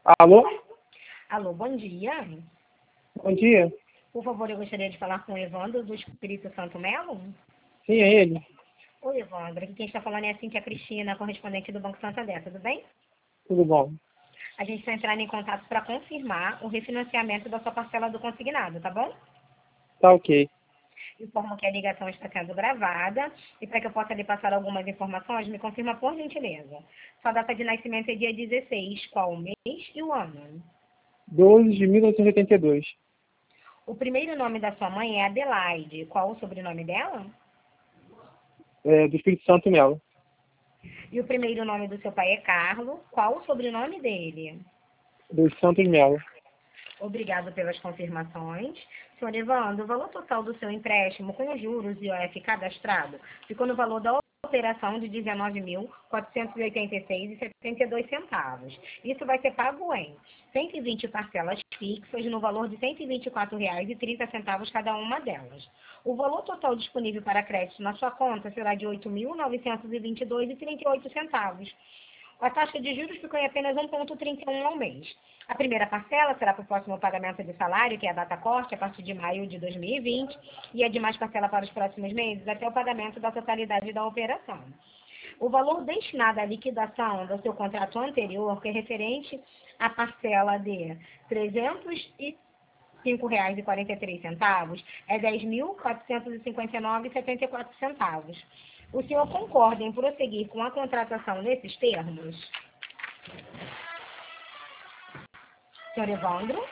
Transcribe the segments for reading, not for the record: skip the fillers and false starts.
Alô? Alô, bom dia. Bom dia. Por favor, eu gostaria de falar com o Evandro do Espírito Santo Melo. Sim, é ele. Oi, Evandro. Aqui quem está falando é a Cíntia Cristina, correspondente do Banco Santander, tudo bem? Tudo bom? A gente está entrando em contato para confirmar o refinanciamento da sua parcela do consignado, tá bom? Tá ok. Informo que a ligação está sendo gravada e para que eu possa lhe passar algumas informações, me confirma por gentileza. Sua data de nascimento é dia 16, qual o mês e o ano? 12 de 1982. O primeiro nome da sua mãe é Adelaide. Qual o sobrenome dela? Do Espírito Santo Melo. E o primeiro nome do seu pai é Carlos. Qual o sobrenome dele? Dos Santos Melo. Obrigado pelas confirmações. Senhor Evandro, o valor total do seu empréstimo com os juros e OF cadastrado ficou no valor da operação de R$ 19.486,72. Isso vai ser pago em 120 parcelas fixas no valor de R$ 124,30 cada uma delas. O valor total disponível para crédito na sua conta será de R$ 8.922,38. A taxa de juros ficou em apenas 1,31 ao mês. A primeira parcela será para o próximo pagamento de salário, que é a data corte, a partir de maio de 2020, e a demais parcela para os próximos meses, até o pagamento da totalidade da operação. O valor destinado à liquidação do seu contrato anterior, que é referente à parcela de R$ 305,43, é R$ 10.459,74. O senhor concorda em prosseguir com a contratação nesses termos? Senhor Evandro?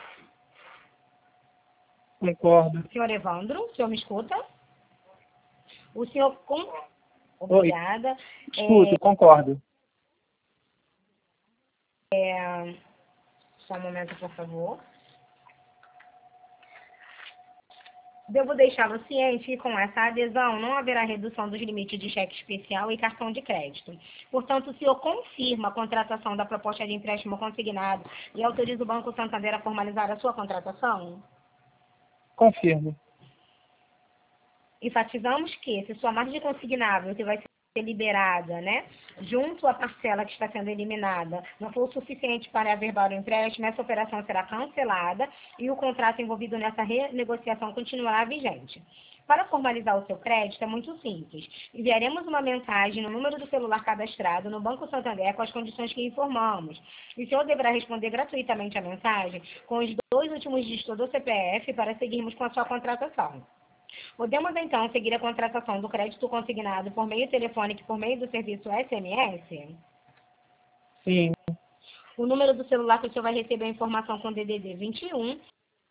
Concordo. Senhor Evandro, o senhor me escuta? O senhor... Oi. Obrigada. Escuto, concordo. Só um momento, por favor. Devo deixá-lo ciente que com essa adesão não haverá redução dos limites de cheque especial e cartão de crédito. Portanto, o senhor confirma a contratação da proposta de empréstimo consignado e autoriza o Banco Santander a formalizar a sua contratação? Confirmo. Enfatizamos que, se sua margem consignável, que vai ser liberada, né, junto à parcela que está sendo eliminada, não for o suficiente para averbar o empréstimo, essa operação será cancelada e o contrato envolvido nessa renegociação continuará vigente. Para formalizar o seu crédito é muito simples. Enviaremos uma mensagem no número do celular cadastrado no Banco Santander com as condições que informamos. E o senhor deverá responder gratuitamente a mensagem com os 2 últimos dígitos do CPF para seguirmos com a sua contratação. Podemos, então, seguir a contratação do crédito consignado por meio telefônico e por meio do serviço SMS? Sim. O número do celular que o senhor vai receber a informação com DDD 21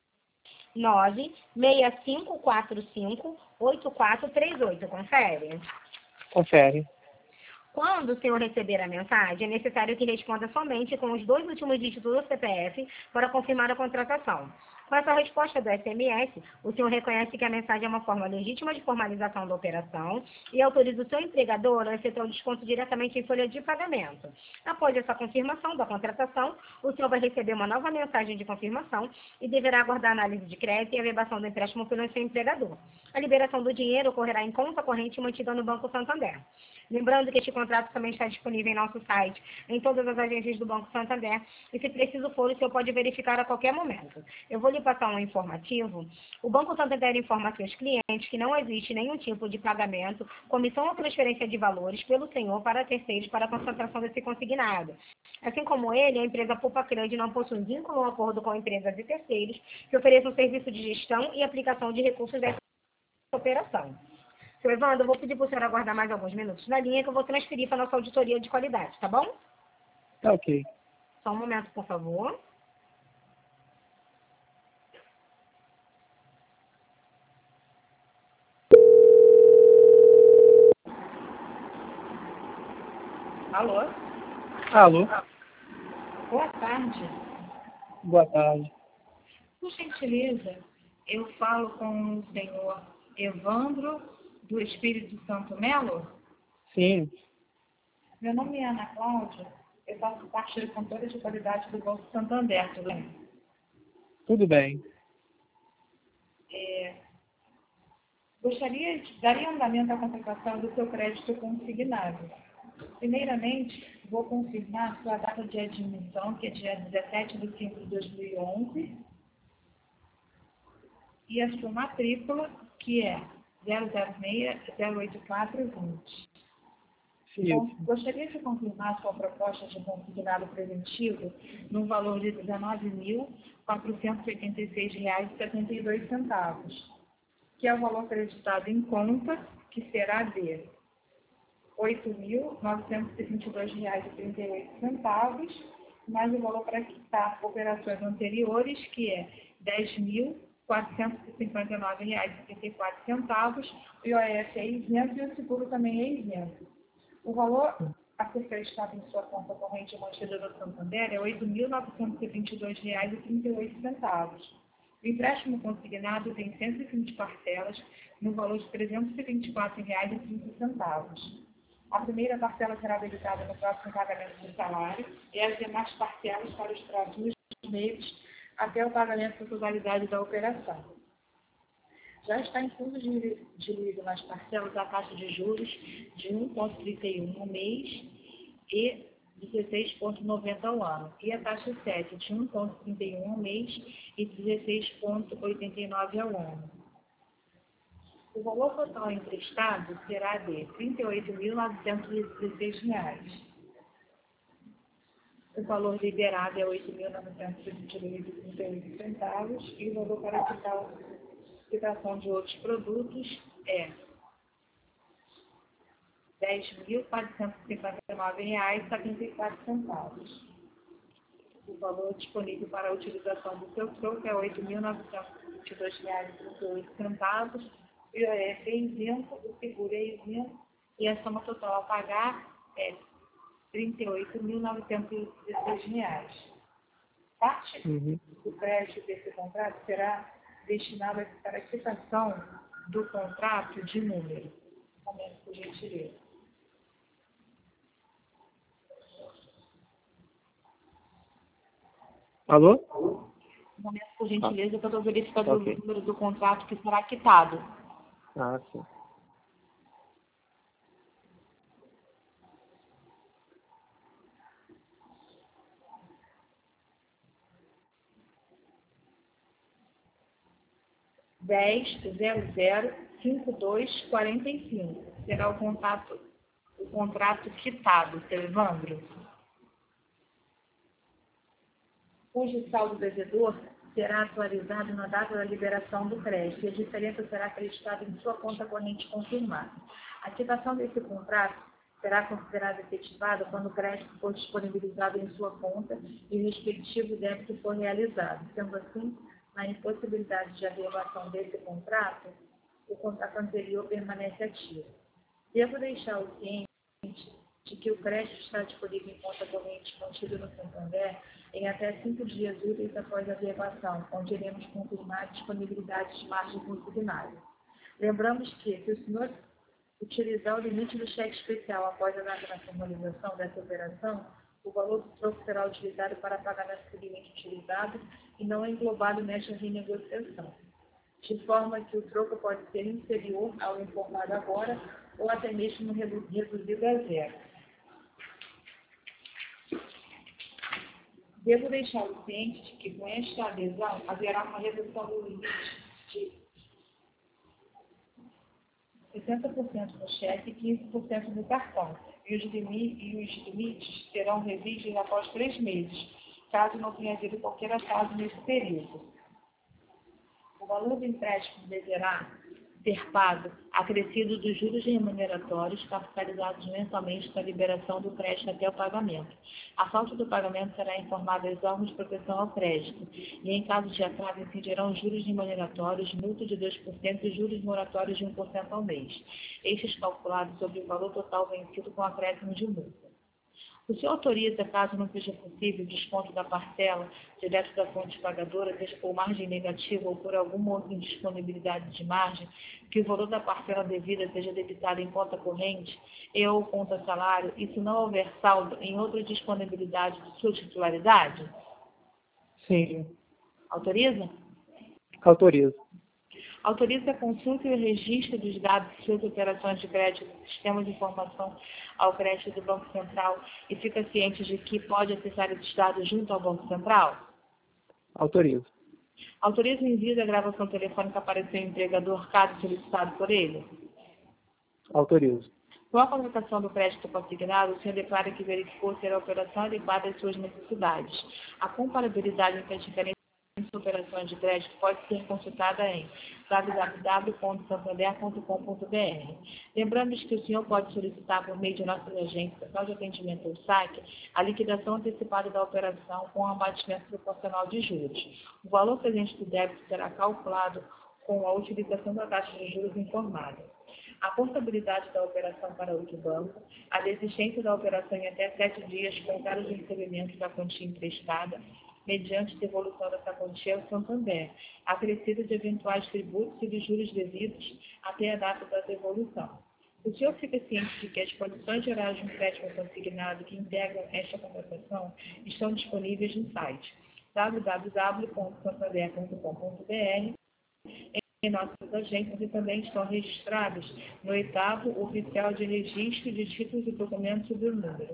96545 8438. Confere? Confere. Quando o senhor receber a mensagem, é necessário que responda somente com os 2 últimos dígitos do CPF para confirmar a contratação. Com essa resposta do SMS, o senhor reconhece que a mensagem é uma forma legítima de formalização da operação e autoriza o seu empregador a efetuar o desconto diretamente em folha de pagamento. Após essa confirmação da contratação, o senhor vai receber uma nova mensagem de confirmação e deverá aguardar a análise de crédito e a verbação do empréstimo pelo seu empregador. A liberação do dinheiro ocorrerá em conta corrente mantida no Banco Santander. Lembrando que este contrato também está disponível em nosso site, em todas as agências do Banco Santander, e se preciso for, o senhor pode verificar a qualquer momento. Eu vou lhe passar um informativo. O Banco Santander informa a seus clientes que não existe nenhum tipo de pagamento, comissão ou transferência de valores pelo senhor para terceiros para a concentração desse consignado. Assim como ele, a empresa Poupa Crédito não possui vínculo ou acordo com empresas e terceiros que ofereçam serviço de gestão e aplicação de recursos dessa operação. Seu Evandro, eu vou pedir para o senhor aguardar mais alguns minutos na linha que eu vou transferir para a nossa auditoria de qualidade, tá bom? Tá ok. Só um momento, por favor. Alô? Alô? Boa tarde. Boa tarde. Por gentileza, eu falo com o senhor Evandro, do Espírito Santo Melo? Sim. Meu nome é Ana Cláudia, eu faço parte do controle de qualidade do Banco Santander, tudo bem? Tudo bem. Daria andamento à contratação do seu crédito consignado. Primeiramente, vou confirmar sua data de admissão, que é dia 17 de 5 de 2011, e a sua matrícula, que é 006-08420. Bom, Isso. gostaria de confirmar sua proposta de consignado preventivo no valor de R$ 19.486,72, que é o valor acreditado em conta, que será de R$ 8.922,38, mais o valor para quitar operações anteriores, que é R$ 10.459,34, o IOF é isento e o seguro também é isento. O valor a ser acreditado em sua conta corrente mantida no Santander é R$ 8.922,38. O empréstimo consignado tem 120 parcelas, no valor de R$ 324,30. A primeira parcela será debitada no próximo pagamento do salário e as demais parcelas para os próximos meses até o pagamento da totalidade da operação. Já está incluso diluído nas parcelas a taxa de juros de 1,31 ao mês e 16,90 ao ano, e a taxa 7 de 1,31 ao mês e 16,89 ao ano. O valor total emprestado será de R$ 38.916. O valor liberado é R$ 8.922,38 e o valor para quitação de outros produtos é R$ 10.459,74. O valor disponível para a utilização do seu troco é R$ 8.922,38. O IOF é isento, o seguro é isento e a soma total a pagar é R$ 38.916. Parte do crédito desse contrato será destinada para a quitação do contrato de número. Momento, por gentileza. Alô? Momento, por gentileza, que eu estou verificando Ok. o número do contrato que será quitado. Ah, sim. R$10.005245. Será o contrato quitado, seu Evandro, cujo saldo devedor será atualizado na data da liberação do crédito e a diferença será acreditada em sua conta corrente confirmada. A quitação desse contrato será considerada efetivada quando o crédito for disponibilizado em sua conta e o respectivo débito for realizado. Sendo assim, na impossibilidade de averbação desse contrato, o contrato anterior permanece ativo. Devo deixar o ciente de que o crédito está disponível em conta corrente mantida no Santander em até 5 dias úteis após a averbação, onde iremos confirmar a disponibilidade de margem consignada. Lembramos que, se o senhor utilizar o limite do cheque especial após a data da formalização dessa operação, o valor do troco será utilizado para pagamento do limite utilizado e não é englobado nesta renegociação, de forma que o troco pode ser inferior ao informado agora ou até mesmo reduzido a zero. Devo deixar o ciente de que, com esta adesão, haverá uma redução do limite de 60% no cheque e 15% no cartão, e os limites serão revistos após 3 meses, caso não tenha havido qualquer atraso nesse período. O valor do empréstimo deverá ser pago acrescido dos juros remuneratórios capitalizados mensalmente com a liberação do crédito até o pagamento. A falta do pagamento será informada aos órgãos de proteção ao crédito e, em caso de atraso, incidirão juros remuneratórios, multa de 2% e juros moratórios de 1% ao mês, estes calculados sobre o valor total vencido com acréscimo de multa. O senhor autoriza, caso não seja possível, o desconto da parcela direto da fonte pagadora, seja por margem negativa ou por alguma outra indisponibilidade de margem, que o valor da parcela devida seja debitado em conta corrente e ou conta salário, e se não houver saldo em outra disponibilidade de sua titularidade? Sim. Autoriza? Autorizo. Autoriza a consulta e o registro dos dados de suas operações de crédito no sistema de informação ao crédito do Banco Central e fica ciente de que pode acessar esses dados junto ao Banco Central? Autorizo. Autoriza o envio da gravação telefônica para o seu empregador, caso solicitado por ele? Autorizo. Com a contratação do crédito consignado, o senhor declara que verificou ser a operação adequada às suas necessidades. A comparabilidade entre as diferentes operações de crédito pode ser consultada em www.santander.com.br. Lembrando que o senhor pode solicitar por meio de nossas agências, central de atendimento ou saque, a liquidação antecipada da operação com abatimento proporcional de juros. O valor presente do débito será calculado com a utilização da taxa de juros informada. A portabilidade da operação para outro banco, a desistência da operação em até 7 dias contados do recebimento da quantia emprestada, mediante devolução dessa quantia ao Santander, acrescido de eventuais tributos e de juros devidos até a data da devolução. O senhor fica ciente de que as condições gerais de um crédito consignado que integram esta contratação estão disponíveis no site www.santander.com.br em nossas agências e também estão registradas no 8º Oficial de Registro de Títulos e Documentos do número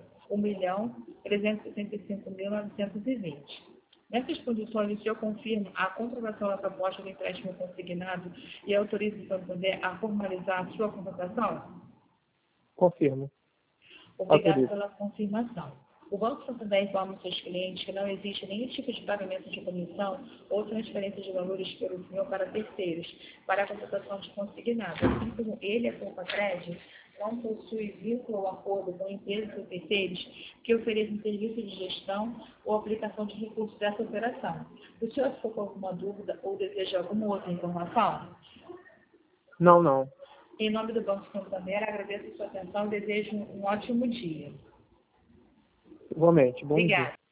1.365.920. Nessas condições, o senhor confirma a comprovação da proposta do empréstimo consignado e autoriza o Santander a formalizar a sua contratação? Confirmo. Obrigado Autorizo. pela confirmação. O Banco Santander informa aos seus clientes que não existe nenhum tipo de pagamento de comissão ou transferência de valores pelo senhor para terceiros, para a contratação de consignado. Assim como ele, a Compacred, não possui vínculo ou acordo com empresas ou terceiros que ofereçam serviço de gestão ou aplicação de recursos dessa operação. O senhor ficou com alguma dúvida ou deseja alguma outra informação? Não. Em nome do Banco Santander, agradeço a sua atenção e desejo um ótimo dia. Igualmente. Bom dia. Obrigada.